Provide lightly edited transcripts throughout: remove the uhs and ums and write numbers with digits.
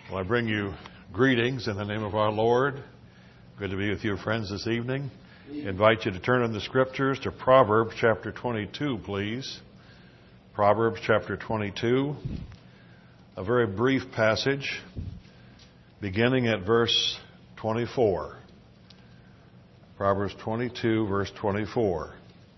Well, I bring you greetings in the name of our Lord. Good to be with you, friends, this evening. I invite you to turn in the Scriptures to Proverbs chapter 22, please. Proverbs chapter 22, a very brief passage, beginning at verse 24. Proverbs 22, verse 24.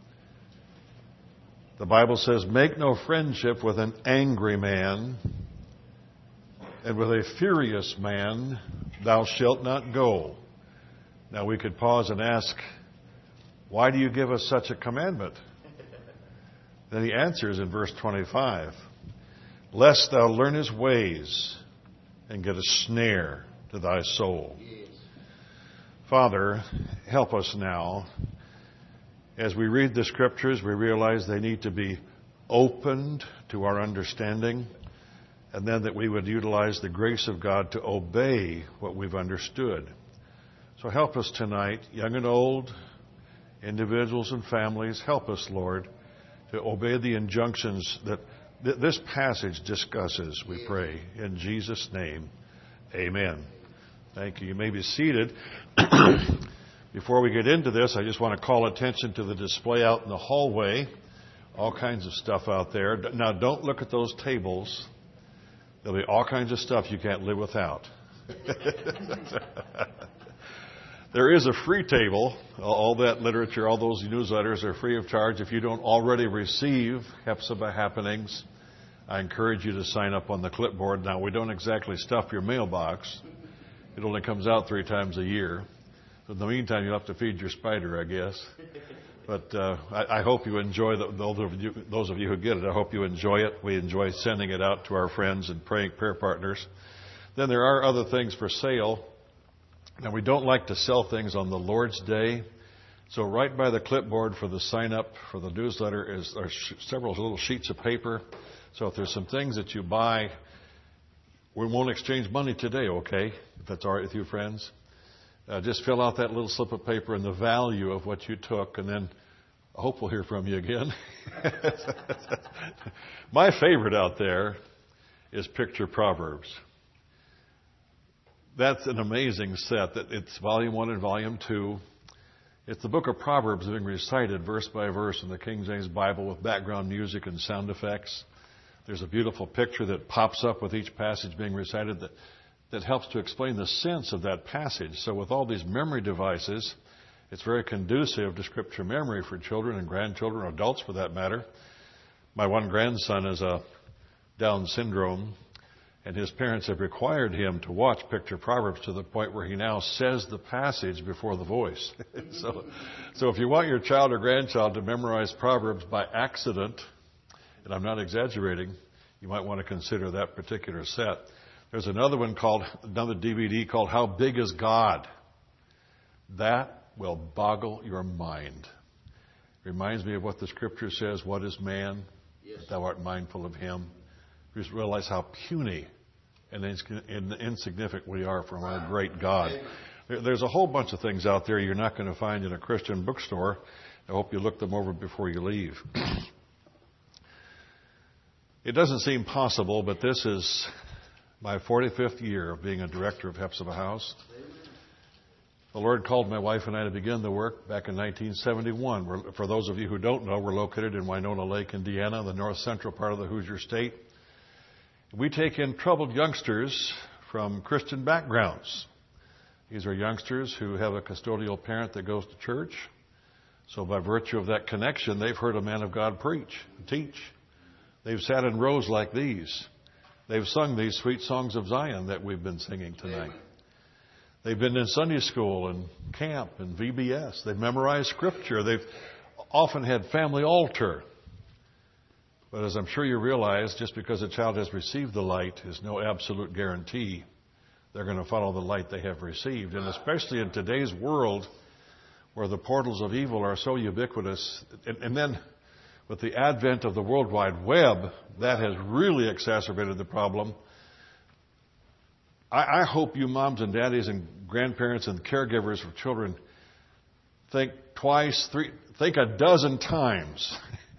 The Bible says, "Make no friendship with an angry man, and with a furious man thou shalt not go." Now we could pause and ask, why do you give us such a commandment? Then he answers in verse 25, "Lest thou learn his ways and get a snare to thy soul." Yes. Father, help us now. As we read the Scriptures, we realize they need to be opened to our understanding, and then that we would utilize the grace of God to obey what we've understood. So help us tonight, young and old, individuals and families. Help us, Lord, to obey the injunctions that this passage discusses, we pray. In Jesus' name, amen. Thank you. You may be seated. Before we get into this, I just want to call attention to the display out in the hallway. All kinds of stuff out there. Now, don't look at those tables. There'll be all kinds of stuff you can't live without. There is a free table. All that literature, all those newsletters are free of charge. If you don't already receive Hephzibah Happenings, I encourage you to sign up on the clipboard. Now, we don't exactly stuff your mailbox. It only comes out 3 times a year. So in the meantime, you'll have to feed your spider, I guess. But I hope you enjoy those of you who get it. I hope you enjoy it. We enjoy sending it out to our friends and prayer partners. Then there are other things for sale. Now, we don't like to sell things on the Lord's Day. So right by the clipboard for the sign up for the newsletter are several little sheets of paper. So if there's some things that you buy, we won't exchange money today, okay? If that's all right with you, friends. Just fill out that little slip of paper and the value of what you took, and then I hope we'll hear from you again. My favorite out there is Picture Proverbs. That's an amazing set. It's Volume 1 and Volume 2. It's the book of Proverbs being recited verse by verse in the King James Bible with background music and sound effects. There's a beautiful picture that pops up with each passage being recited that helps to explain the sense of that passage. So with all these memory devices, it's very conducive to Scripture memory for children and grandchildren, or adults for that matter. My one grandson is a Down syndrome, and his parents have required him to watch Picture Proverbs to the point where he now says the passage before the voice. So if you want your child or grandchild to memorize Proverbs by accident, and I'm not exaggerating, you might want to consider that particular set. There's another DVD called How Big is God? That will boggle your mind. Reminds me of what the Scripture says, what is man? Yes. Thou art mindful of him. You just realize how puny and insignificant we are from our great God. There's a whole bunch of things out there you're not going to find in a Christian bookstore. I hope you look them over before you leave. It doesn't seem possible, but this is my 45th year of being a director of Hephzibah House. The Lord called my wife and I to begin the work back in 1971. For those of you who don't know, we're located in Winona Lake, Indiana, the north central part of the Hoosier State. We take in troubled youngsters from Christian backgrounds. These are youngsters who have a custodial parent that goes to church. So by virtue of that connection, they've heard a man of God preach and teach. They've sat in rows like these. They've sung these sweet songs of Zion that we've been singing tonight. They've been in Sunday school and camp and VBS. They've memorized Scripture. They've often had family altar. But as I'm sure you realize, just because a child has received the light is no absolute guarantee they're going to follow the light they have received. And especially in today's world where the portals of evil are so ubiquitous, and then with the advent of the World Wide Web, that has really exacerbated the problem. I hope you moms and daddies and grandparents and caregivers for children think a dozen times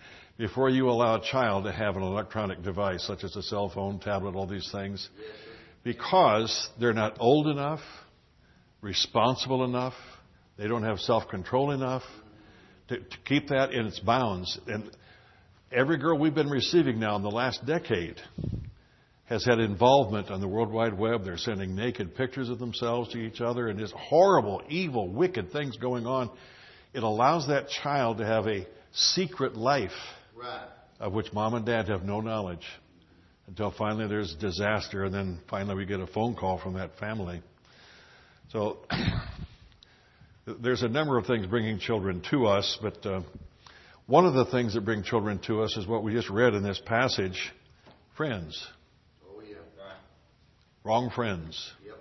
before you allow a child to have an electronic device such as a cell phone, tablet, all these things. because they're not old enough, responsible enough, they don't have self-control enough to keep that in its bounds. And every girl we've been receiving now in the last decade has had involvement on the World Wide Web. They're sending naked pictures of themselves to each other, and there's horrible, evil, wicked things going on. It allows that child to have a secret life of which mom and dad have no knowledge until finally there's disaster, and then finally we get a phone call from that family. So there's a number of things bringing children to us, but one of the things that bring children to us is what we just read in this passage, friends. Oh, yeah. Wrong friends. Yep.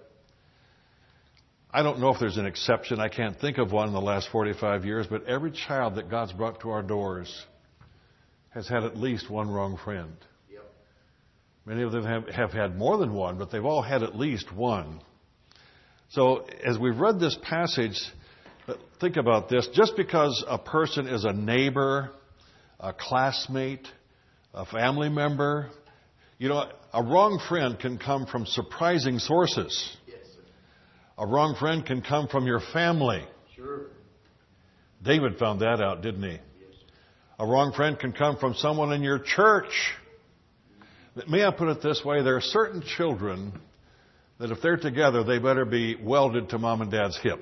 I don't know if there's an exception. I can't think of one in the last 45 years, but every child that God's brought to our doors has had at least one wrong friend. Yep. Many of them have had more than one, but they've all had at least one. So as we've read this passage, think about this. Just because a person is a neighbor, a classmate, a family member, a wrong friend can come from surprising sources. Yes, sir. A wrong friend can come from your family. Sure. David found that out, didn't he? Yes. A wrong friend can come from someone in your church. May I put it this way? There are certain children that if they're together, they better be welded to mom and dad's hip.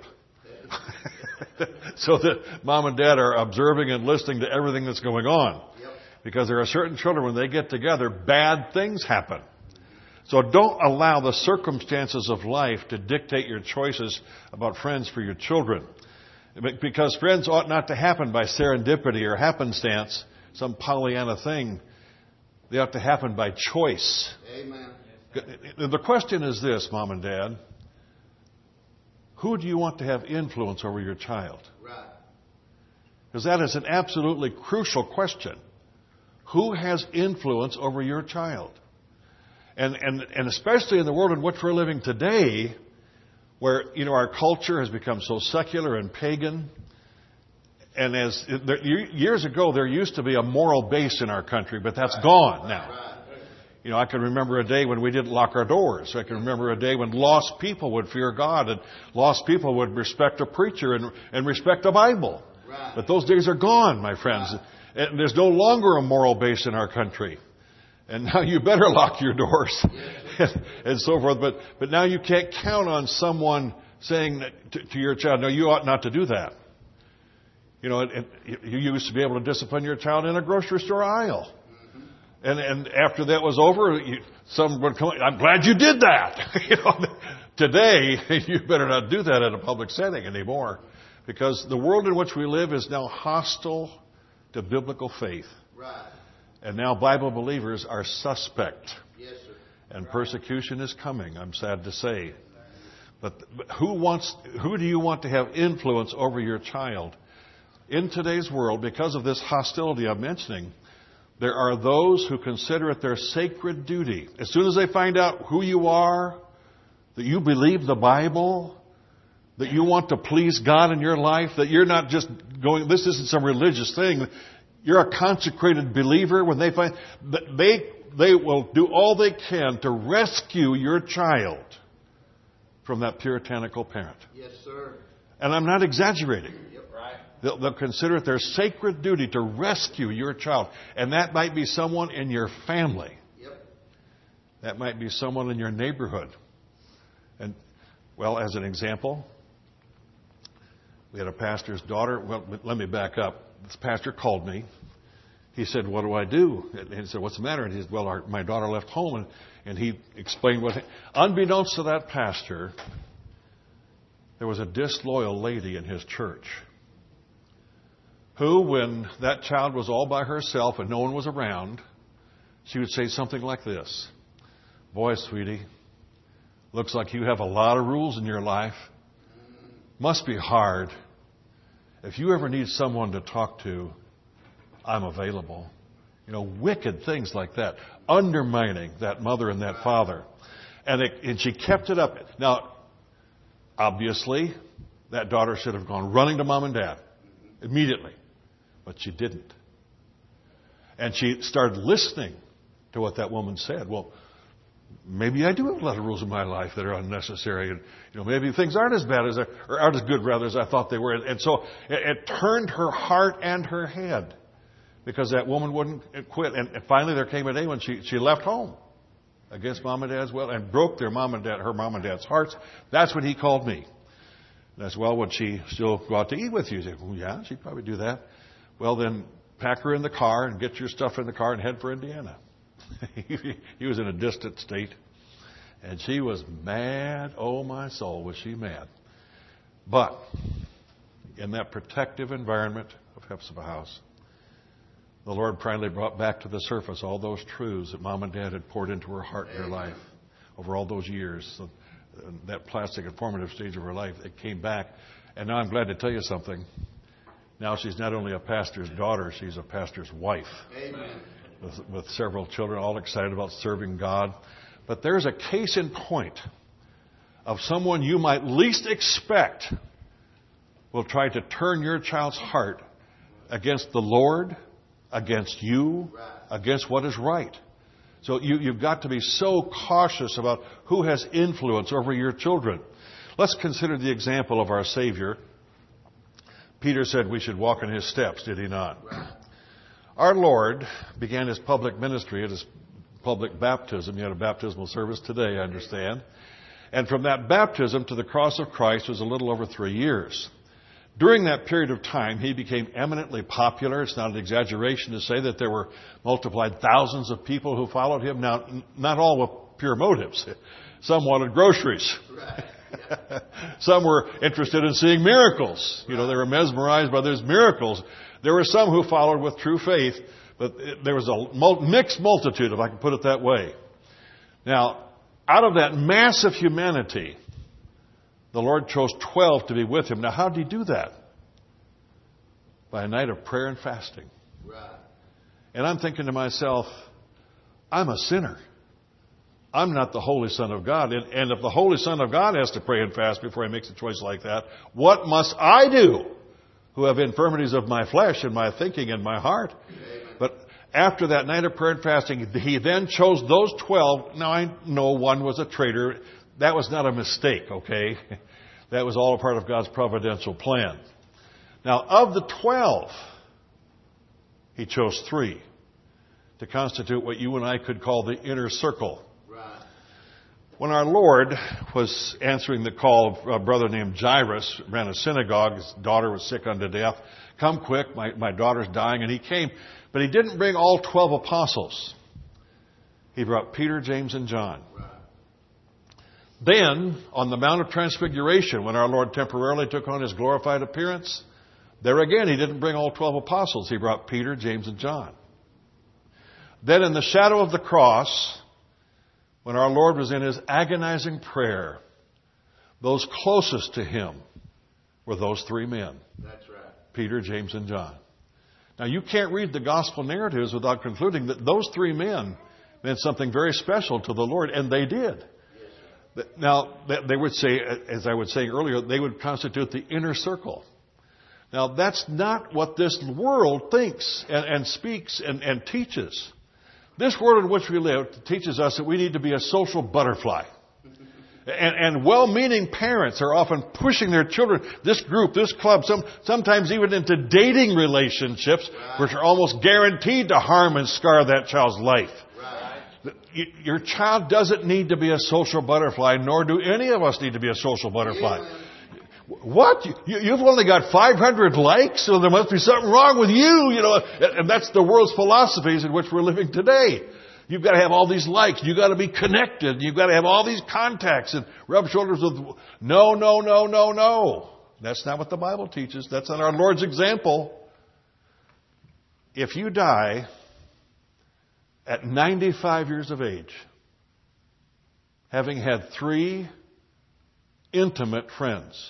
So that mom and dad are observing and listening to everything that's going on. Yep. Because there are certain children, when they get together, bad things happen. So don't allow the circumstances of life to dictate your choices about friends for your children. Because friends ought not to happen by serendipity or happenstance, some Pollyanna thing. They ought to happen by choice. Amen. The question is this, mom and dad. Who do you want to have influence over your child? Right. Because that is an absolutely crucial question. Who has influence over your child? And especially in the world in which we're living today, where, our culture has become so secular and pagan. And years ago, there used to be a moral base in our country, but that's gone now. Right. I can remember a day when we didn't lock our doors. I can remember a day when lost people would fear God and lost people would respect a preacher and respect a Bible. Right. But those days are gone, my friends. Right. And there's no longer a moral base in our country. And now you better lock your doors and so forth. But now you can't count on someone saying to your child, no, you ought not to do that. You used to be able to discipline your child in a grocery store aisle. And after that was over, someone would come, I'm glad you did that. Today, you better not do that in a public setting anymore. Because the world in which we live is now hostile to biblical faith. Right. And now Bible believers are suspect. Yes, sir. And persecution is coming, I'm sad to say. But who do you want to have influence over your child? In today's world, because of this hostility I'm mentioning, there are those who consider it their sacred duty. As soon as they find out who you are, that you believe the Bible, that you want to please God in your life, that you're not just going, this isn't some religious thing. You're a consecrated believer. When they find that they will do all they can to rescue your child from that puritanical parent. Yes, sir. And I'm not exaggerating. Yep. Right. They'll consider it their sacred duty to rescue your child. And that might be someone in your family. Yep. That might be someone in your neighborhood. And, as an example, we had a pastor's daughter. Well, let me back up. This pastor called me. He said, what do I do? And he said, what's the matter? And he said, my daughter left home. And he explained unbeknownst to that pastor, there was a disloyal lady in his church who, when that child was all by herself and no one was around, she would say something like this: boy, sweetie, looks like you have a lot of rules in your life. Must be hard. If you ever need someone to talk to, I'm available. Wicked things like that, undermining that mother and that father. And she kept it up. Now, obviously, that daughter should have gone running to mom and dad immediately. But she didn't. And she started listening to what that woman said. Well, maybe I do have a lot of rules in my life that are unnecessary, and maybe things aren't as bad as or aren't as good rather as I thought they were. And so it turned her heart and her head because that woman wouldn't quit. And finally, there came a day when she left home against mom and dad's will and broke her mom and dad's hearts. That's when he called me. That's, well, would she still go out to eat with you? He said, well, yeah, she'd probably do that. Well, then pack her in the car and get your stuff in the car and head for Indiana. He was in a distant state. And she was mad. Oh, my soul, was she mad. But in that protective environment of Hephzibah House, the Lord finally brought back to the surface all those truths that mom and dad had poured into her heart and her life over all those years. So that plastic and formative stage of her life, it came back. And now I'm glad to tell you something. Now she's not only a pastor's daughter, she's a pastor's wife. Amen. With several children, all excited about serving God. But there's a case in point of someone you might least expect will try to turn your child's heart against the Lord, against you, against what is right. So you've got to be so cautious about who has influence over your children. Let's consider the example of our Savior. Peter said we should walk in His steps, did He not? Our Lord began His public ministry at His public baptism. He had a baptismal service today, I understand. And from that baptism to the cross of Christ was a little over 3 years. During that period of time, He became eminently popular. It's not an exaggeration to say that there were multiplied thousands of people who followed Him. Now, not all with pure motives. Some wanted groceries. Some were interested in seeing miracles. They were mesmerized by those miracles. There were some who followed with true faith, but there was a mixed multitude, if I can put it that way. Now, out of that mass of humanity, the Lord chose 12 to be with Him. Now, how did He do that? By a night of prayer and fasting. Right. And I'm thinking to myself, I'm a sinner. I'm not the Holy Son of God. And if the Holy Son of God has to pray and fast before He makes a choice like that, what must I do, who have infirmities of my flesh and my thinking and my heart? Amen. But after that night of prayer and fasting, He then chose those 12. Now, I know one was a traitor. That was not a mistake, okay? That was all a part of God's providential plan. Now, of the 12, He chose 3 to constitute what you and I could call the inner circle. Right. When our Lord was answering the call of a brother named Jairus, ran a synagogue, his daughter was sick unto death. Come quick, my daughter's dying. And He came, but He didn't bring all 12 apostles. He brought Peter, James, and John. Right. Then, on the Mount of Transfiguration, when our Lord temporarily took on His glorified appearance, there again, He didn't bring all 12 apostles. He brought Peter, James, and John. Then in the shadow of the cross, when our Lord was in His agonizing prayer, those closest to Him were those 3 men. That's right. Peter, James, and John. Now, you can't read the gospel narratives without concluding that those 3 men meant something very special to the Lord, and they did. Now, they would say, as I was saying earlier, they would constitute the inner circle. Now, that's not what this world thinks and speaks and teaches. This world in which we live teaches us that we need to be a social butterfly. And well-meaning parents are often pushing their children, this group, this club, sometimes even into dating relationships, which are almost guaranteed to harm and scar that child's life. Your child doesn't need to be a social butterfly, nor do any of us need to be a social butterfly. What? You've only got 500 likes, so there must be something wrong with you, And that's the world's philosophies in which we're living today. You've got to have all these likes. You've got to be connected. You've got to have all these contacts and rub shoulders with... No. That's not what the Bible teaches. That's not our Lord's example. If you die at 95 years of age, having had 3 intimate friends,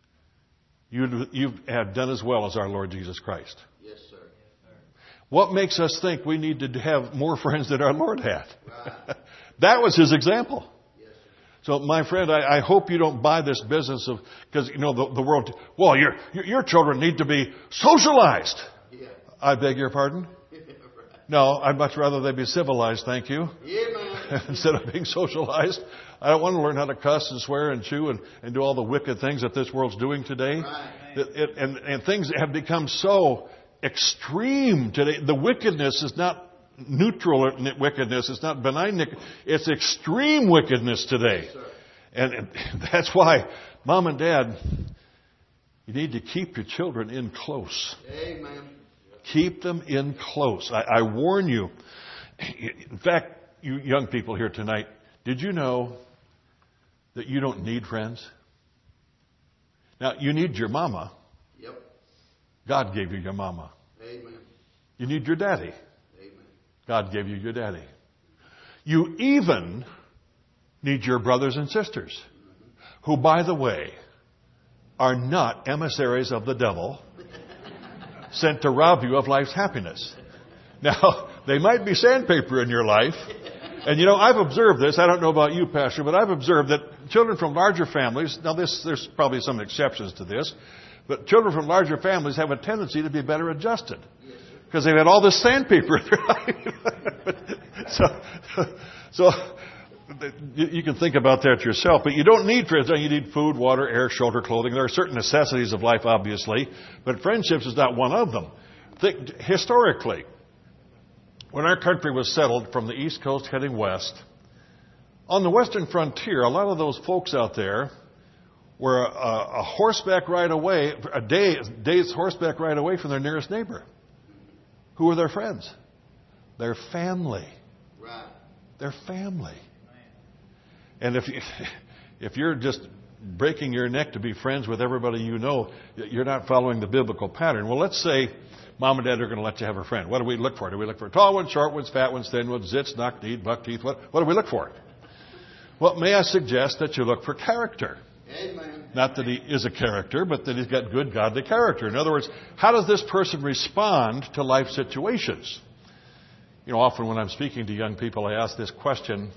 you have done as well as our Lord Jesus Christ. Yes, sir. What makes us think we need to have more friends than our Lord had? Right. That was His example. Yes, so, my friend, I hope you don't buy this business of, because, the world, well, your children need to be socialized. Yeah. I beg your pardon? No, I'd much rather they be civilized, thank you. Amen. instead of being socialized. I don't want to learn how to cuss and swear and chew and do all the wicked things that this world's doing today. And things have become so extreme today. The wickedness is not neutral wickedness. It's not benign. It's extreme wickedness today. And that's why, Mom and Dad, you need to keep your children in close. Amen. Keep them in close. I warn you. In fact, you young people here tonight, did you know that you don't need friends? Now, you need your mama. Yep. God gave you your mama. Amen. You need your daddy. Amen. God gave you your daddy. You even need your brothers and sisters, who, by the way, are not emissaries of the devil sent to rob you of life's happiness. Now, they might be sandpaper in your life. And you know, I've observed this. I don't know about you, Pastor, but I've observed that children from larger families, now there's probably some exceptions to this, but children from larger families have a tendency to be better adjusted. Because they've had all this sandpaper in their life. So you can think about that yourself, but you don't need friends. You need food, water, air, shelter, clothing. There are certain necessities of life, obviously, but friendships is not one of them. Historically, when our country was settled from the East Coast heading west, on the western frontier, a lot of those folks out there were a horseback ride away, a day's horseback ride away from their nearest neighbor. Who were their friends? Their family. Right. Their family. And if you're just breaking your neck to be friends with everybody you know, you're not following the biblical pattern. Well, let's say Mom and Dad are going to let you have a friend. What do we look for? Do we look for tall ones, short ones, fat ones, thin ones, zits, knock-kneed, buck-teeth? What do we look for? Well, may I suggest that you look for character? Amen. Not that he is a character, but that he's got good, godly character. In other words, how does this person respond to life situations? You know, often when I'm speaking to young people, I ask this question: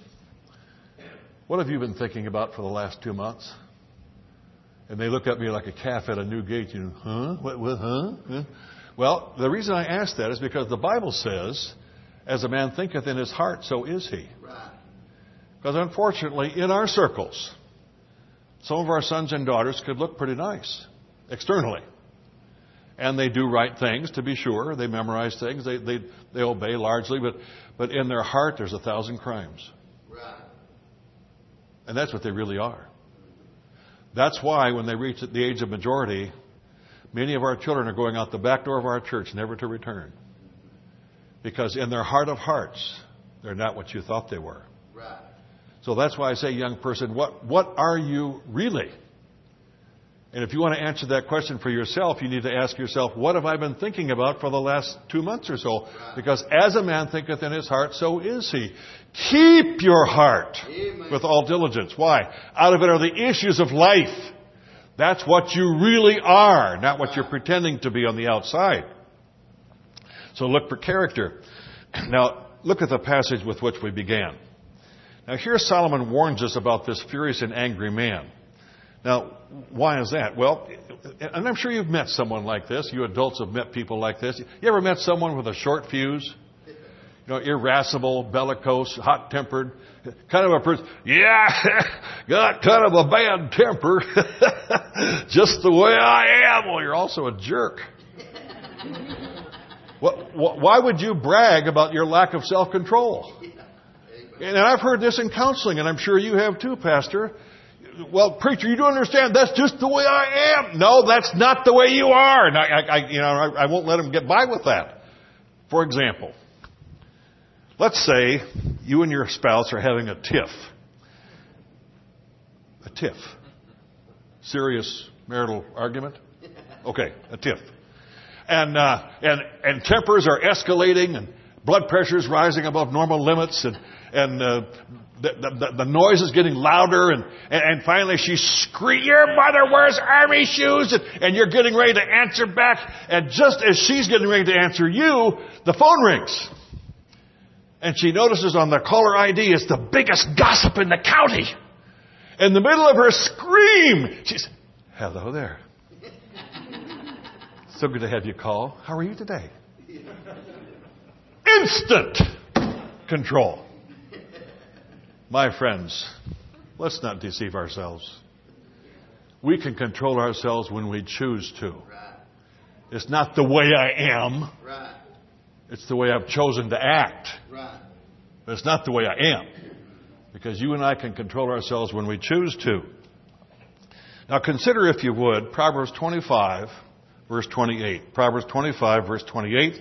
what have you been thinking about for the last 2 months? And they look at me like a calf at a new gate. You know, huh? What, huh? Huh? Well, the reason I ask that is because the Bible says, as a man thinketh in his heart, so is he. Right. Because unfortunately, in our circles, some of our sons and daughters could look pretty nice externally. And they do right things, to be sure. They memorize things. They obey largely. But in their heart, there's 1,000 crimes. Right. And that's what they really are. That's why when they reach the age of majority, many of our children are going out the back door of our church, never to return. Because in their heart of hearts, they're not what you thought they were. Right. So that's why I say, young person, what are you really? And if you want to answer that question for yourself, you need to ask yourself, what have I been thinking about for the last 2 months or so? Because as a man thinketh in his heart, so is he. Keep your heart with all diligence. Why? Out of it are the issues of life. That's what you really are, not what you're pretending to be on the outside. So look for character. Now, look at the passage with which we began. Now, here Solomon warns us about this furious and angry man. Now, why is that? Well, and I'm sure you've met someone like this. You adults have met people like this. You ever met someone with a short fuse? You know, irascible, bellicose, hot-tempered, kind of a person, yeah, got kind of a bad temper, just the way I am. Well, you're also a jerk. Why would you brag about your lack of self-control? And I've heard this in counseling, and I'm sure you have too, Pastor. Well, preacher, you don't understand. That's just the way I am. No, that's not the way you are. And I won't let them get by with that. For example, let's say you and your spouse are having a tiff. A tiff. Serious marital argument? Okay, a tiff. And tempers are escalating, and blood pressure is rising above normal limits, and the noise is getting louder, and finally she screams, "Your mother wears army shoes," and you're getting ready to answer back, and just as she's getting ready to answer you, the phone rings. And she notices on the caller ID it's the biggest gossip in the county. In the middle of her scream, she's, "Hello there. So good to have you call. How are you today?" Instant control. My friends, let's not deceive ourselves. We can control ourselves when we choose to. It's not the way I am. It's the way I've chosen to act. But it's not the way I am. Because you and I can control ourselves when we choose to. Now consider, if you would, Proverbs 25, verse 28. Proverbs 25, verse 28.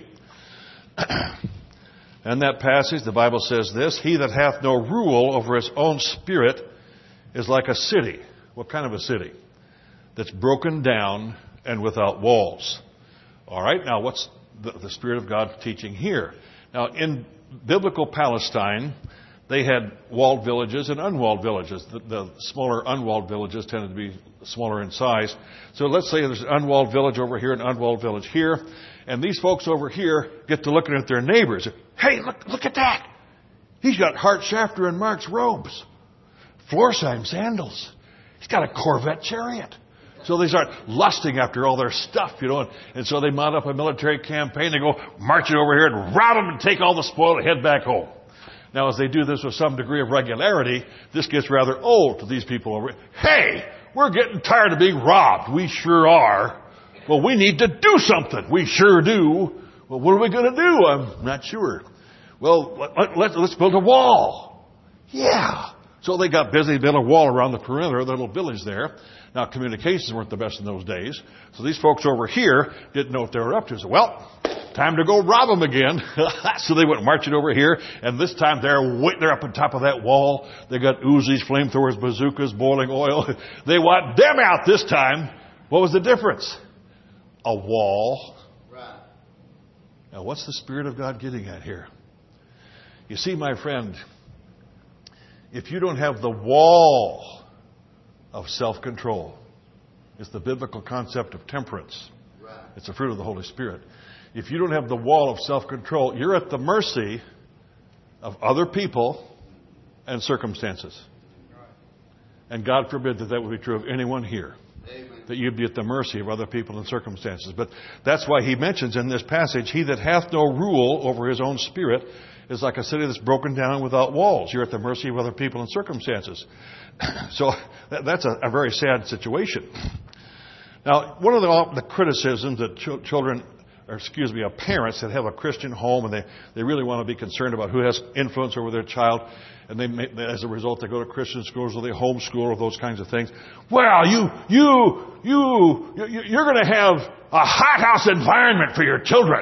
In that passage, the Bible says this: He that hath no rule over his own spirit is like a city. What kind of a city? That's broken down and without walls. All right, now what's the Spirit of God teaching here? Now, in biblical Palestine, they had walled villages and unwalled villages. The smaller unwalled villages tended to be smaller in size. So let's say there's an unwalled village over here, an unwalled village here, and these folks over here get to looking at their neighbors. Hey, look at that! He's got Hart Shafter and Mark's robes, Florsheim sandals. He's got a Corvette chariot. So they start lusting after all their stuff, and so they mount up a military campaign. They go marching over here and rob them and take all the spoil and head back home. Now, as they do this with some degree of regularity, this gets rather old to these people over here. Hey, we're getting tired of being robbed. We sure are. Well, we need to do something. We sure do. Well, what are we going to do? I'm not sure. Well, let's build a wall. Yeah. So they got busy building a wall around the perimeter of the little village there. Now, communications weren't the best in those days. So these folks over here didn't know what they were up to. So, well, time to go rob them again. So they went marching over here. And this time they're up on top of that wall. They got Uzis, flamethrowers, bazookas, boiling oil. They want them out this time. What was the difference? A wall. Right. Now, what's the Spirit of God getting at here? You see, my friend, if you don't have the wall of self-control, it's the biblical concept of temperance. Right. It's a fruit of the Holy Spirit. If you don't have the wall of self-control, you're at the mercy of other people and circumstances. Right. And God forbid that would be true of anyone here. Amen. That you'd be at the mercy of other people and circumstances. But that's why he mentions in this passage, he that hath no rule over his own spirit is like a city that's broken down without walls. You're at the mercy of other people and circumstances. So that's a very sad situation. Now, one of the criticisms that parents that have a Christian home and they really want to be concerned about who has influence over their child, and as a result they go to Christian schools or they homeschool or those kinds of things. Well, you're going to have a hothouse environment for your children.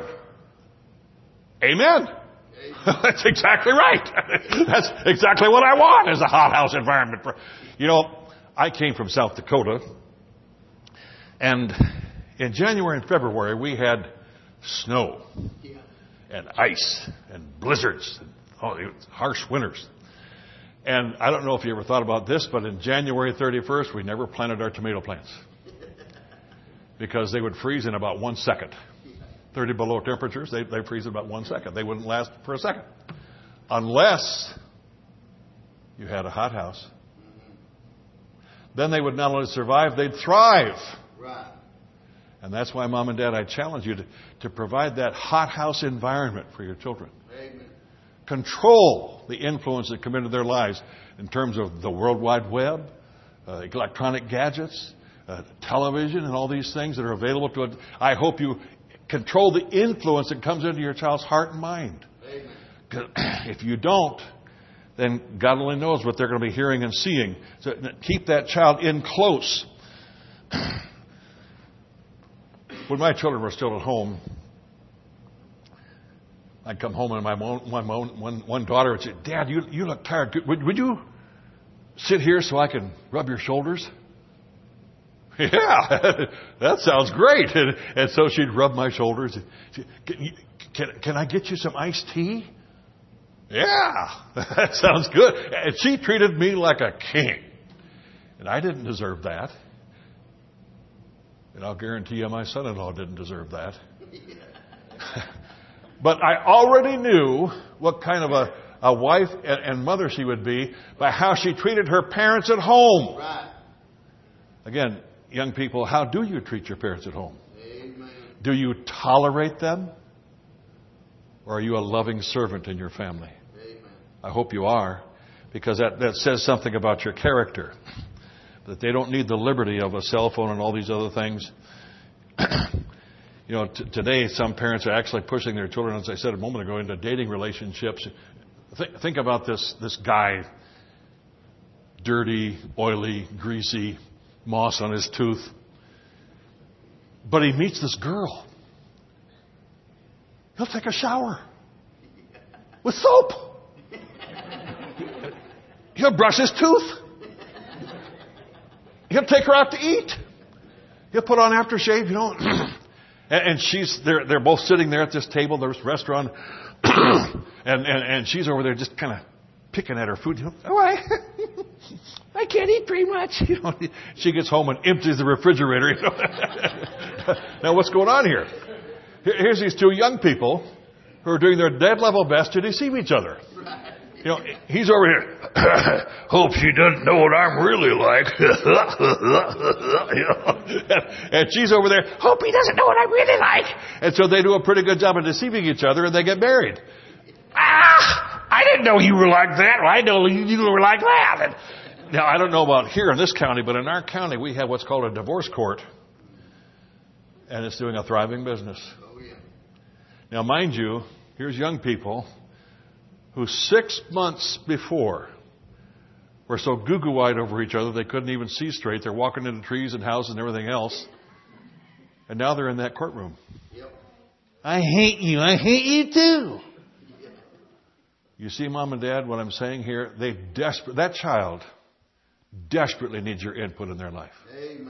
Amen. That's exactly right. That's exactly what I want, is a hothouse environment. I came from South Dakota, and in January and February we had snow and ice and blizzards and harsh winters. And I don't know if you ever thought about this, but in January 31st we never planted our tomato plants because they would freeze in about 1 second. 30 below temperatures, they freeze in about 1 second. They wouldn't last for a second. Unless you had a hothouse. Then they would not only survive, they'd thrive. Right. And that's why, Mom and Dad, I challenge you to provide that hothouse environment for your children. Amen. Control the influence that come into their lives in terms of the World Wide Web, electronic gadgets, television, and all these things that are available to it. I hope you control the influence that comes into your child's heart and mind. Amen. If you don't, then God only knows what they're going to be hearing and seeing. So keep that child in close. When my children were still at home, I'd come home and one daughter would say, "Dad, you look tired. Would you sit here so I can rub your shoulders?" Yeah, that sounds great. And so she'd rub my shoulders. Can I get you some iced tea? Yeah, that sounds good. And she treated me like a king. And I didn't deserve that. And I'll guarantee you my son-in-law didn't deserve that. But I already knew what kind of a wife and mother she would be by how she treated her parents at home. Right. Again, young people, how do you treat your parents at home? Amen. Do you tolerate them? Or are you a loving servant in your family? Amen. I hope you are. because that says something about your character. That they don't need the liberty of a cell phone and all these other things. Today some parents are actually pushing their children, as I said a moment ago, into dating relationships. Think about this guy, dirty, oily, greasy, moss on his tooth. But he meets this girl. He'll take a shower with soap. He'll brush his tooth. He'll take her out to eat. He'll put on aftershave, and they're both sitting there at this table, this restaurant, and she's over there just kind of picking at her food. Oh, I can't eat very much. She gets home and empties the refrigerator. Now, what's going on here? Here's these two young people who are doing their dead level best to deceive each other. He's over here. Hope she doesn't know what I'm really like. And she's over there. Hope he doesn't know what I'm really like. And so they do a pretty good job of deceiving each other, and they get married. I didn't know you were like that. Well, I know you were like that. Now, I don't know about here in this county, but in our county we have what's called a divorce court, and it's doing a thriving business. Now, mind you, here's young people who 6 months before were so goo-goo-eyed over each other they couldn't even see straight. They're walking into trees and houses and everything else. And now they're in that courtroom. Yep. I hate you. I hate you too. You see, Mom and Dad, what I'm saying here? That child desperately needs your input in their life. Amen.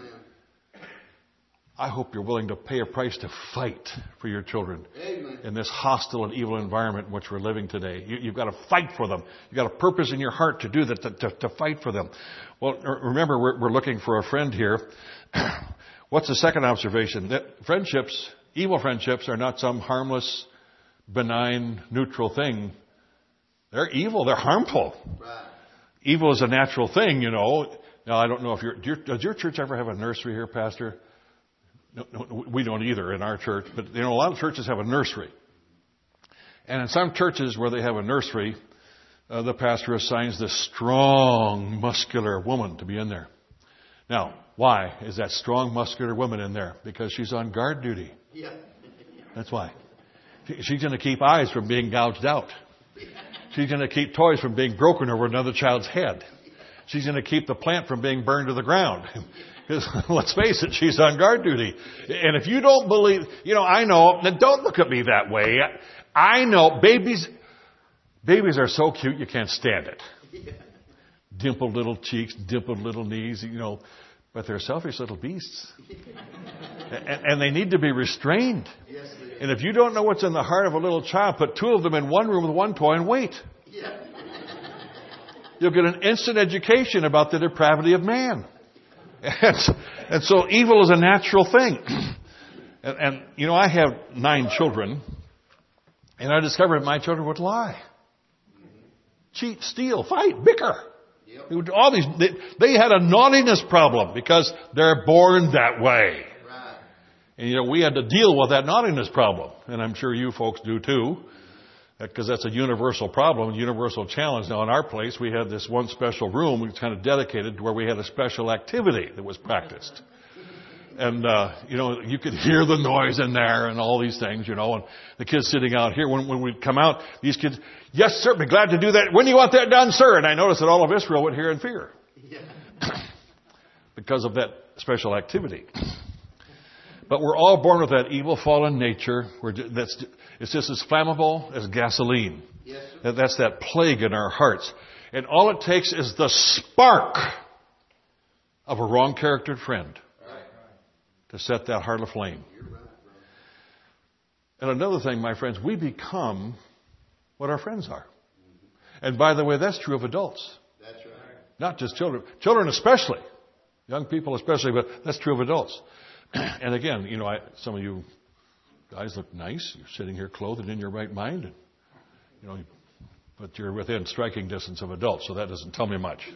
I hope you're willing to pay a price to fight for your children. Amen. In this hostile and evil environment in which we're living today. You've got to fight for them. You've got a purpose in your heart to do that, to fight for them. Well, remember, we're looking for a friend here. What's the second observation? That evil friendships are not some harmless, benign, neutral thing. They're evil. They're harmful. Right. Evil is a natural thing, Now, I don't know if does your church ever have a nursery here, Pastor? No, we don't either in our church, but a lot of churches have a nursery. And in some churches where they have a nursery, the pastor assigns this strong, muscular woman to be in there. Now, why is that strong, muscular woman in there? Because she's on guard duty. Yeah. That's why. She's going to keep eyes from being gouged out. She's going to keep toys from being broken over another child's head. She's going to keep the plant from being burned to the ground. Because, let's face it, she's on guard duty. And if you don't believe, I know, and don't look at me that way. I know babies are so cute you can't stand it. Dimpled little cheeks, dimpled little knees, but they're selfish little beasts. And they need to be restrained. Yes, and if you don't know what's in the heart of a little child, put two of them in one room with one toy and wait. Yeah. You'll get an instant education about the depravity of man. And so evil is a natural thing. And I have 9 children, and I discovered my children would lie, cheat, steal, fight, bicker. Yep. All these, they had a naughtiness problem because they're born that way. Right. And we had to deal with that naughtiness problem, and I'm sure you folks do too. Because that's a universal problem, a universal challenge. Now, in our place, we had this one special room we kind of dedicated to where we had a special activity that was practiced. And, you could hear the noise in there and all these things, and the kids sitting out here. When we'd come out, these kids, yes, sir, be glad to do that. When do you want that done, sir? And I noticed that all of Israel would hear in fear. Yeah. Because of that special activity. But we're all born with that evil, fallen nature. It's just as flammable as gasoline. Yes, That's that plague in our hearts. And all it takes is the spark of a wrong-charactered friend to set that heart aflame. And another thing, my friends, we become what our friends are. And by the way, that's true of adults. That's right. Not just children. Children especially. Young people especially, but that's true of adults. And again, some of you guys look nice. You're sitting here clothed and in your right mind. And, but you're within striking distance of adults, so that doesn't tell me much.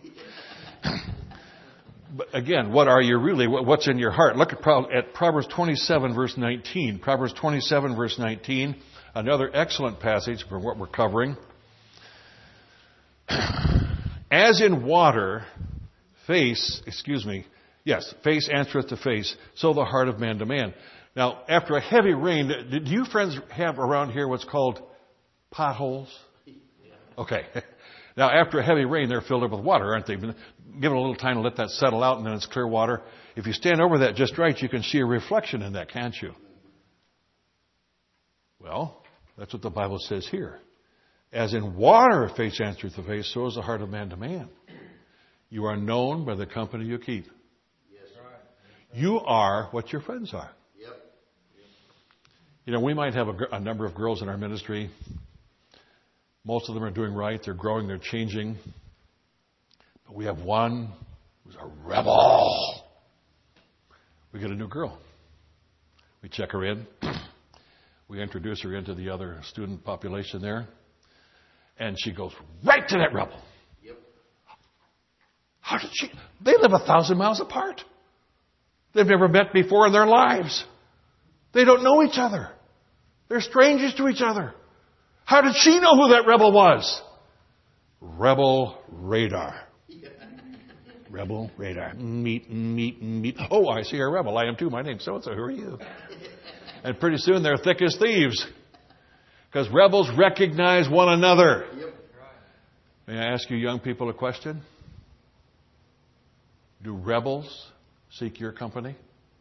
But again, what are you really? What's in your heart? Look at Proverbs 27, verse 19. Proverbs 27, verse 19. Another excellent passage for what we're covering. As in water, face answereth to face, so the heart of man to man. Now, after a heavy rain, do you friends have around here what's called potholes? Okay. Now, after a heavy rain, they're filled up with water, aren't they? Give it a little time to let that settle out, and then it's clear water. If you stand over that just right, you can see a reflection in that, can't you? Well, that's what the Bible says here. As in water, face answereth to face, so is the heart of man to man. You are known by the company you keep. Yes, right. You are what your friends are. Yep. You know, we might have a number of girls in our ministry. Most of them are doing right. They're growing. They're changing. But we have one who's a rebel. We get a new girl. We check her in. We introduce her into the other student population there. And she goes right to that rebel. Yep. How did she? They live 1,000 miles apart. They've never met before in their lives. They don't know each other. They're strangers to each other. How did she know who that rebel was? Rebel radar. Rebel radar. Meet. Oh, I see a rebel. I am too. My name's so-and-so. Who are you? And pretty soon they're thick as thieves. Because rebels recognize one another. Yep. May I ask you young people a question? Do rebels seek your company?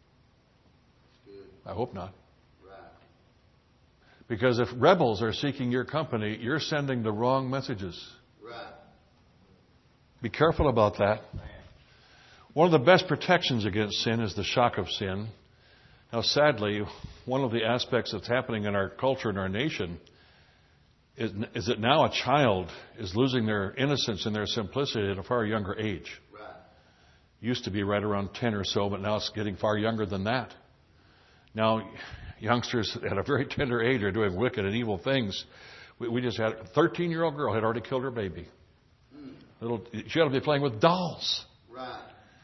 I hope not. Right. Because if rebels are seeking your company, you're sending the wrong messages. Right. Be careful about that. One of the best protections against sin is the shock of sin. Now, sadly, one of the aspects that's happening in our culture and our nation is that now a child is losing their innocence and their simplicity at a far younger age. Right. Used to be right around 10 or so, but now it's getting far younger than that. Now, youngsters at a very tender age are doing wicked and evil things. We just had a 13-year-old girl had already killed her baby. She ought to be playing with dolls. Right.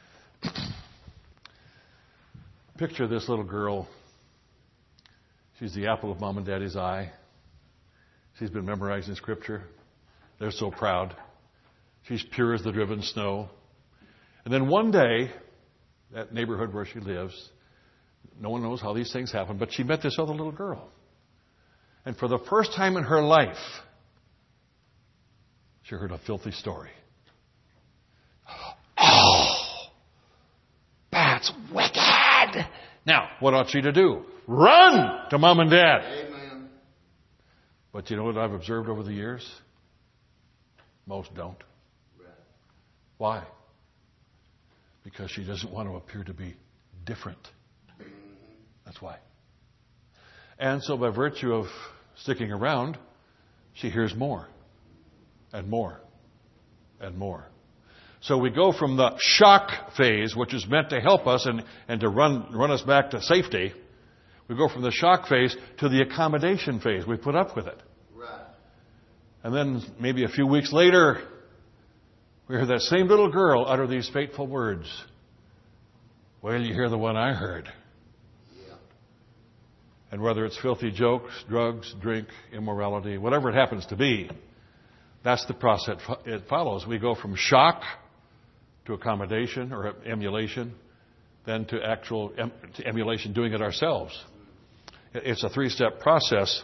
Picture this little girl. She's the apple of mom and daddy's eye. She's been memorizing scripture. They're so proud. She's pure as the driven snow. And then one day, that neighborhood where she lives, no one knows how these things happen, but she met this other little girl. And for the first time in her life, she heard a filthy story. Oh, that's wicked! Now, what ought she to do? Run to mom and dad. Amen. But you know what I've observed over the years? Most don't. Right. Why? Because she doesn't want to appear to be different. Mm-hmm. That's why. And so by virtue of sticking around, she hears more and more and more. So we go from the shock phase, which is meant to help us and to run us back to safety. We go from the shock phase to the accommodation phase. We put up with it. Right. And then maybe a few weeks later, we hear that same little girl utter these fateful words. Well, you hear the one I heard. Yeah. And whether it's filthy jokes, drugs, drink, immorality, whatever it happens to be, that's the process it follows. We go from shock to accommodation or emulation, then to actual to emulation, doing it ourselves. It's a three-step process.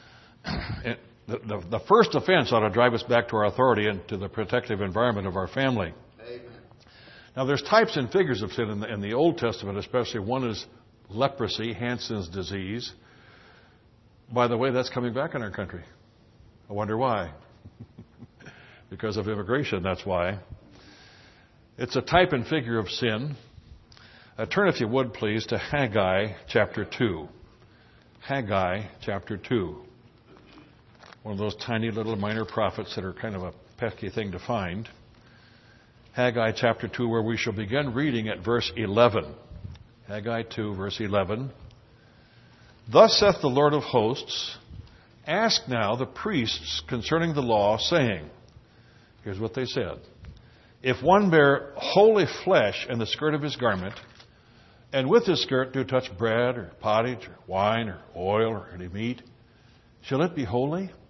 The first offense ought to drive us back to our authority and to the protective environment of our family. Amen. Now, there's types and figures of sin in the Old Testament, especially. One is leprosy, Hansen's disease. By the way, that's coming back in our country. I wonder why. Because of immigration, that's why. It's a type and figure of sin. Turn, if you would, please, to Haggai chapter 2. Haggai chapter 2. One of those tiny little minor prophets that are kind of a pesky thing to find. Haggai chapter 2, where we shall begin reading at verse 11. Haggai 2, verse 11. Thus saith the Lord of hosts, ask now the priests concerning the law, saying, here's what they said. If one bear holy flesh in the skirt of his garment, and with his skirt do touch bread or pottage or wine or oil or any meat, shall it be holy?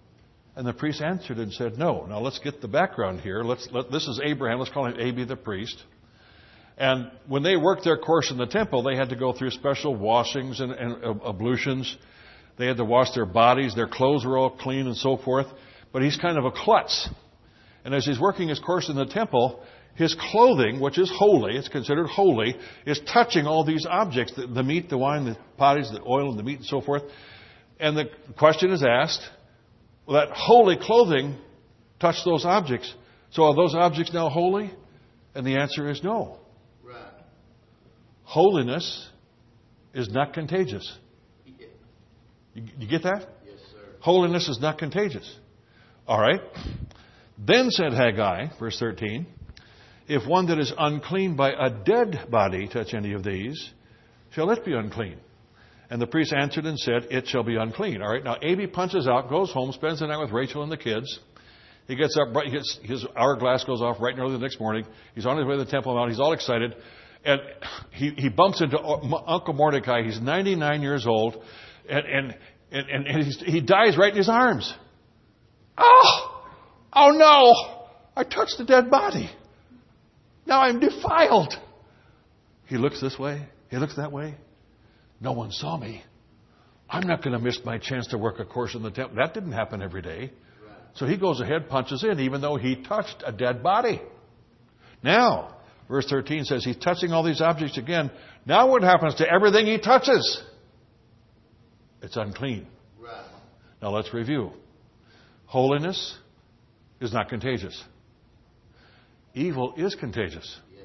And the priest answered and said, no. Now let's get the background here. This is Abraham. Let's call him Abi the priest. And when they worked their course in the temple, they had to go through special washings and ablutions. They had to wash their bodies. Their clothes were all clean and so forth. But he's kind of a klutz. And as he's working his course in the temple, his clothing, which is holy, it's considered holy, is touching all these objects, the meat, the wine, the pottage, the oil, and the meat, and so forth. And the question is asked, well, that holy clothing touched those objects. So are those objects now holy? And the answer is no. Right. Holiness is not contagious. You get that? Yes, sir. Holiness is not contagious. All right. Then said Haggai, verse 13, if one that is unclean by a dead body touch any of these, shall it be unclean? And the priest answered and said, it shall be unclean. All right. Now, Abi punches out, goes home, spends the night with Rachel and the kids. He gets up, his hourglass goes off right early the next morning. He's on his way to the Temple Mount. He's all excited. And he bumps into Uncle Mordecai. He's 99 years old. And he dies right in his arms. Oh no! I touched the dead body. Now I'm defiled. He looks this way. He looks that way. No one saw me. I'm not going to miss my chance to work a course in the temple. That didn't happen every day. So he goes ahead, punches in, even though he touched a dead body. Now, verse 13 says he's touching all these objects again. Now what happens to everything he touches? It's unclean. Right. Now let's review. Holiness is not contagious. Evil is contagious. Yes,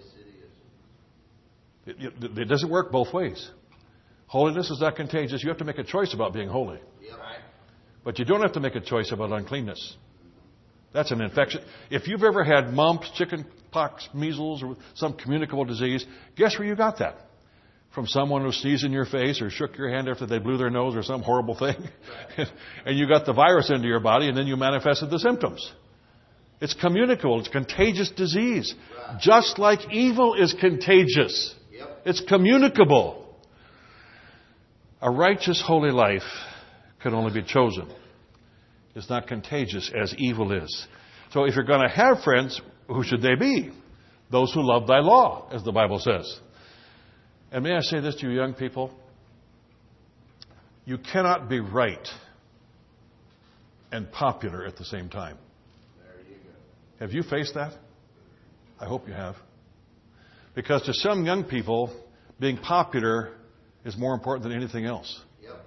it is. It doesn't work both ways. Holiness is not contagious. You have to make a choice about being holy. Yep. But you don't have to make a choice about uncleanness. That's an infection. If you've ever had mumps, chicken pox, measles, or some communicable disease, guess where you got that? From someone who sneezed in your face or shook your hand after they blew their nose or some horrible thing. And you got the virus into your body and then you manifested the symptoms. It's communicable. It's contagious disease. Right. Just like evil is contagious. Yep. It's communicable. A righteous, holy life can only be chosen. It's not contagious as evil is. So if you're going to have friends, who should they be? Those who love thy law, as the Bible says. And may I say this to you young people? You cannot be right and popular at the same time. There you go. Have you faced that? I hope you have. Because to some young people, being popular is more important than anything else. Yep.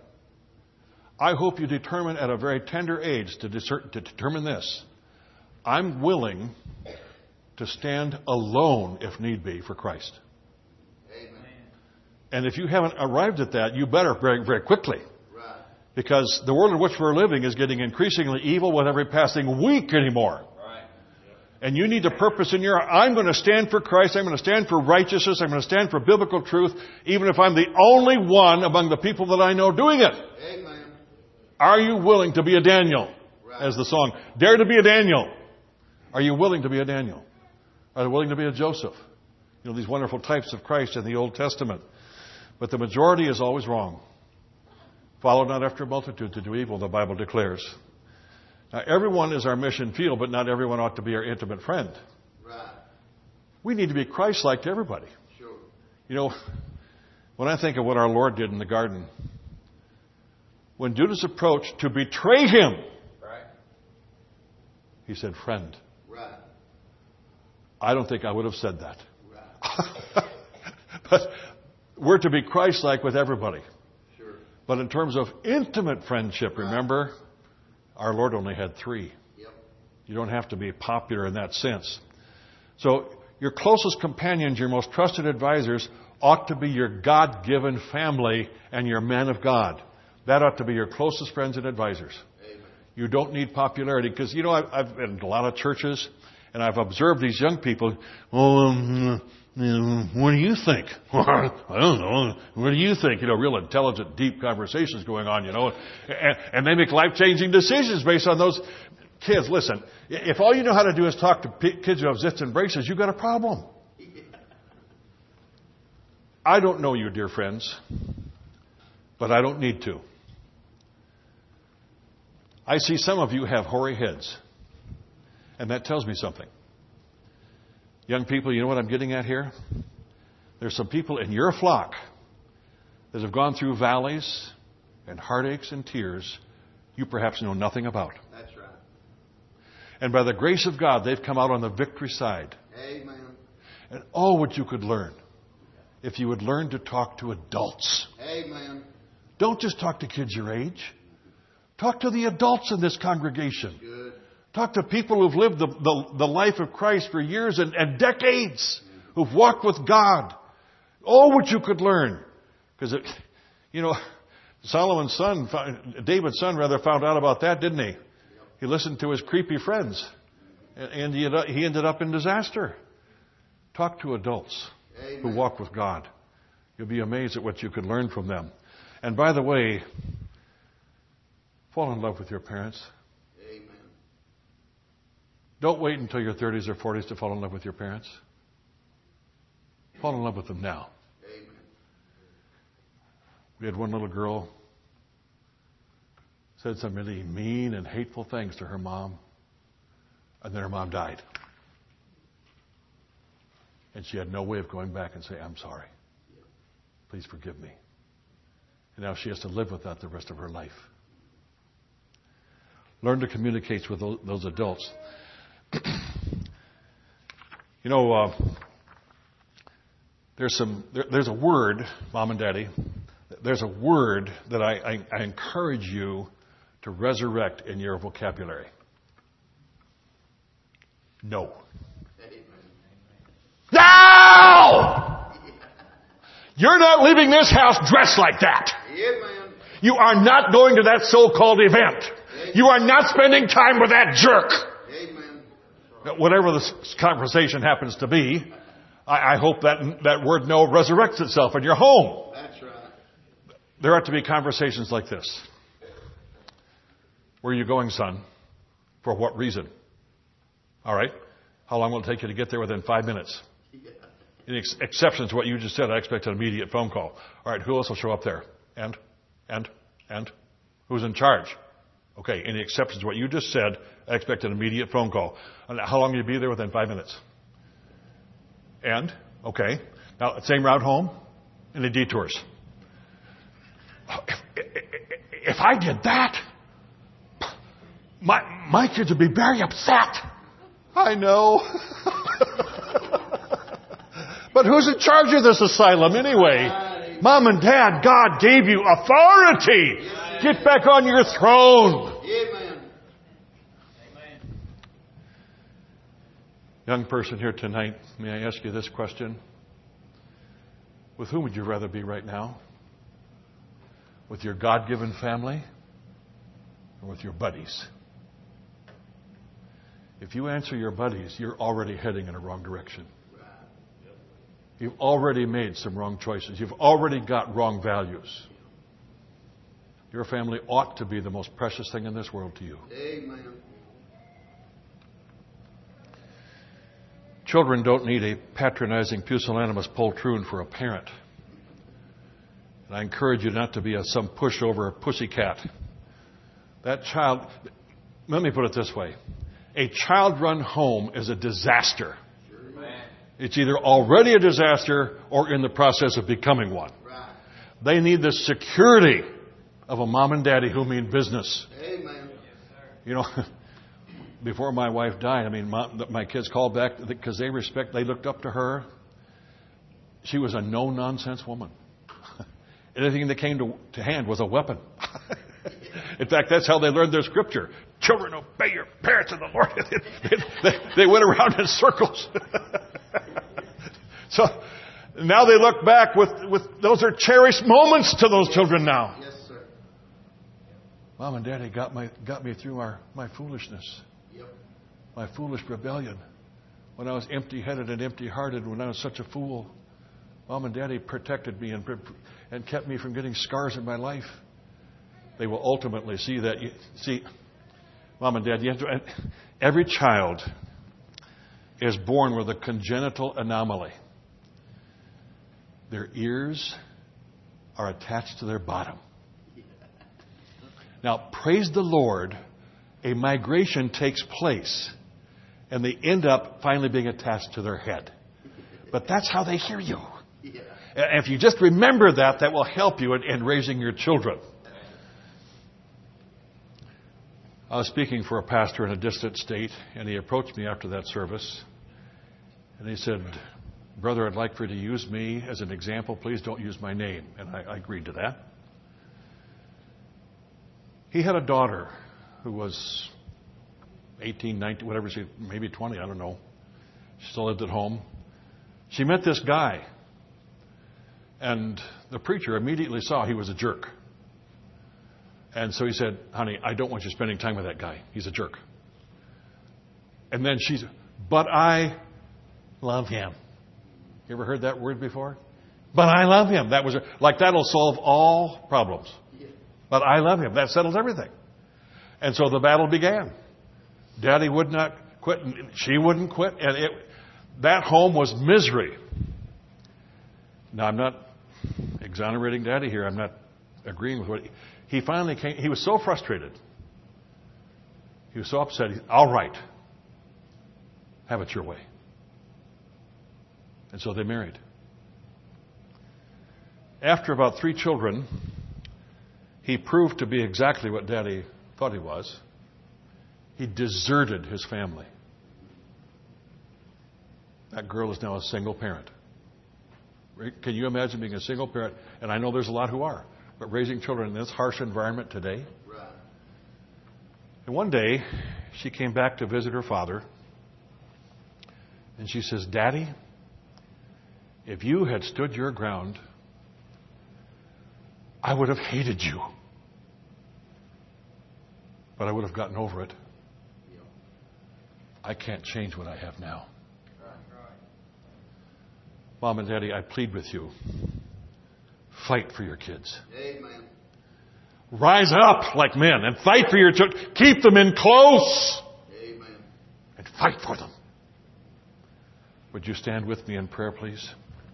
I hope you determine at a very tender age to determine this. I'm willing to stand alone if need be for Christ. Amen. And if you haven't arrived at that, you better very, very quickly. Right. Because the world in which we're living is getting increasingly evil with every passing week anymore. Right. And you need a purpose in your heart. I'm going to stand for Christ. I'm going to stand for righteousness. I'm going to stand for biblical truth, even if I'm the only one among the people that I know doing it. Amen. Are you willing to be a Daniel? Right. As the song, dare to be a Daniel. Are you willing to be a Daniel? Are you willing to be a Joseph? You know, these wonderful types of Christ in the Old Testament. But the majority is always wrong. Follow not after a multitude to do evil, the Bible declares. Now, everyone is our mission field, but not everyone ought to be our intimate friend. Right. We need to be Christ-like to everybody. Sure. You know, when I think of what our Lord did in the garden, when Judas approached to betray him, Right. he said, friend. Right. I don't think I would have said that. Right. But we're to be Christ-like with everybody. Sure. But in terms of intimate friendship, remember, our Lord only had 3. Yep. You don't have to be popular in that sense. So your closest companions, your most trusted advisors, ought to be your God-given family and your men of God. That ought to be your closest friends and advisors. Amen. You don't need popularity. Because, you know, I've been in a lot of churches, and I've observed these young people. What do you think? I don't know. What do you think? You know, real intelligent, deep conversations going on, you know. And they make life-changing decisions based on those. Kids, listen. If all you know how to do is talk to kids who have zits and braces, you've got a problem. I don't know you, dear friends, but I don't need to. I see some of you have hoary heads. And that tells me something. Young people, you know what I'm getting at here? There's some people in your flock that have gone through valleys and heartaches and tears you perhaps know nothing about. That's right. And by the grace of God, they've come out on the victory side. Amen. And all what you could learn if you would learn to talk to adults. Amen. Don't just talk to kids your age. Talk to the adults in this congregation. Good. Talk to people who've lived the life of Christ for years and decades, who've walked with God. Oh, what you could learn. Because, David's son, found out about that, didn't he? He listened to his creepy friends. And he ended up in disaster. Talk to adults who walk with God. You'll be amazed at what you could learn from them. And by the way, fall in love with your parents. Amen. Don't wait until your 30s or 40s to fall in love with your parents. Fall in love with them now. Amen. We had one little girl said some really mean and hateful things to her mom, and then her mom died. And she had no way of going back and saying, I'm sorry. Please forgive me. And now she has to live with that the rest of her life. Learn to communicate with those adults. There's a word, Mom and Daddy, there's a word that I encourage you to resurrect in your vocabulary. No. No! You're not leaving this house dressed like that. Amen. You are not going to that so-called event. You are not spending time with that jerk. Amen. Whatever this conversation happens to be, I hope that word no resurrects itself in your home. That's right. There ought to be conversations like this. Where are you going, son? For what reason? All right. How long will it take you to get there? Within 5 minutes. Any exceptions to what you just said, I expect an immediate phone call. All right, who else will show up there? And? Who's in charge? Okay, any exceptions to what you just said, I expect an immediate phone call. And how long will you be there? Within 5 minutes. And? Okay. Now, same route home? Any detours? If I did that, my kids would be very upset. I know. But who's in charge of this asylum anyway? Mom and Dad, God gave you authority. Get back on your throne. Amen. Young person here tonight, may I ask you this question? With whom would you rather be right now? With your God-given family or with your buddies? If you answer your buddies, you're already heading in a wrong direction. You've already made some wrong choices. You've already got wrong values. Your family ought to be the most precious thing in this world to you. Amen. Children don't need a patronizing, pusillanimous poltroon for a parent. And I encourage you not to be some pushover pussycat. That child, let me put it this way. A child-run home is a disaster. It's either already a disaster or in the process of becoming one. Right. They need the security of a mom and daddy who mean business. Amen. Before my wife died, my kids called back because they looked up to her. She was a no-nonsense woman. Anything that came to hand was a weapon. In fact, that's how they learned their scripture. Children, obey your parents in the Lord. They went around in circles. So now they look back with those are cherished moments to those children now. Yes, sir. Mom and Daddy got me through my foolishness. Yep. My foolish rebellion. When I was empty-headed and empty-hearted, when I was such a fool. Mom and Daddy protected me and kept me from getting scars in my life. They will ultimately see that. Mom and Dad, every child is born with a congenital anomaly. Their ears are attached to their bottom. Now, praise the Lord a migration takes place, and they end up finally being attached to their head. But that's how they hear you. Yeah. And if you just remember that, that will help you in raising your children. I was speaking for a pastor in a distant state, and he approached me after that service, and he said, "Brother, I'd like for you to use me as an example. Please don't use my name." And I agreed to that. He had a daughter who was 18, 19, whatever, maybe 20, I don't know. She still lived at home. She met this guy, and the preacher immediately saw he was a jerk. And so he said, "Honey, I don't want you spending time with that guy. He's a jerk." And then she said, "But I love him." You ever heard that word before? But I love him. That was like that'll solve all problems. But I love him. That settles everything. And so the battle began. Daddy would not quit, and she wouldn't quit, and that home was misery. Now, I'm not exonerating Daddy here. I'm not agreeing with what he finally came. He was so frustrated. He was so upset. He said, "All right, have it your way." And so they married. After about 3 children, he proved to be exactly what Daddy thought he was. He deserted his family. That girl is now a single parent. Can you imagine being a single parent? And I know there's a lot who are, but raising children in this harsh environment today. Right. And one day, she came back to visit her father, and she says, "Daddy, if you had stood your ground, I would have hated you. But I would have gotten over it. I can't change what I have now. Mom and Daddy, I plead with you. Fight for your kids. Amen. Rise up like men and fight for your children. Keep them in close. Amen. And fight for them." Would you stand with me in prayer, please?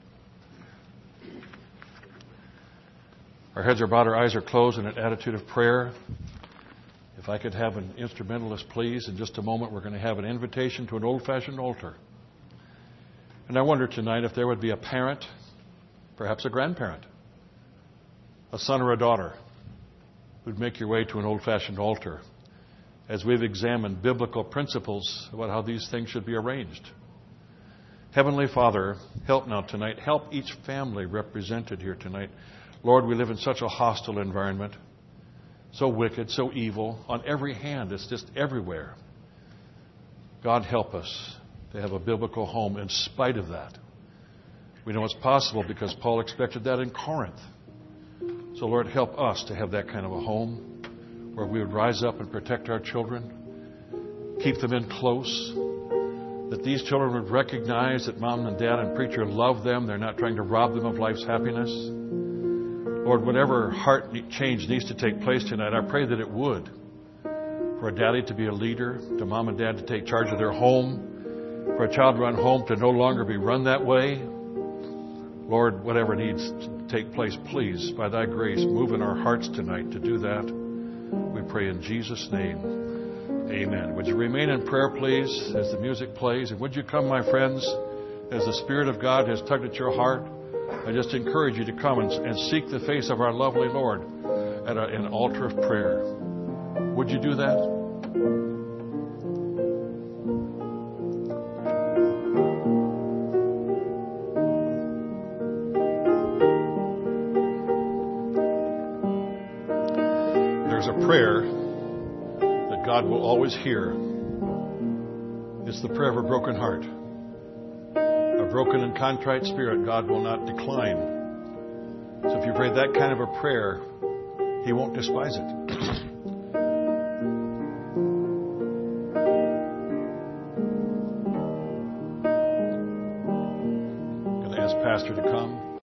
Our heads are bowed, our eyes are closed in an attitude of prayer. If I could have an instrumentalist, please. In just a moment, we're going to have an invitation to an old-fashioned altar. And I wonder tonight if there would be a parent, perhaps a grandparent, a son or a daughter, who'd make your way to an old-fashioned altar as we've examined biblical principles about how these things should be arranged. Heavenly Father, help now tonight. Help each family represented here tonight. Lord, we live in such a hostile environment, so wicked, so evil. On every hand, it's just everywhere. God, help us to have a biblical home in spite of that. We know it's possible because Paul expected that in Corinth. So, Lord, help us to have that kind of a home where we would rise up and protect our children, keep them in close, that these children would recognize that Mom and Dad and Preacher love them. They're not trying to rob them of life's happiness. Lord, whatever heart change needs to take place tonight, I pray that it would. For a daddy to be a leader, to Mom and Dad to take charge of their home, for a child-run home to no longer be run that way. Lord, whatever needs to take place, please, by Thy grace, move in our hearts tonight to do that. We pray in Jesus' name. Amen. Would you remain in prayer, please, as the music plays? And would you come, my friends, as the Spirit of God has tugged at your heart? I just encourage you to come and seek the face of our lovely Lord at an altar of prayer. Would you do that? There's a prayer that God will always hear. It's the prayer of a broken heart. A broken and contrite spirit, God will not decline. So if you pray that kind of a prayer, He won't despise it. I'm going to ask Pastor to come.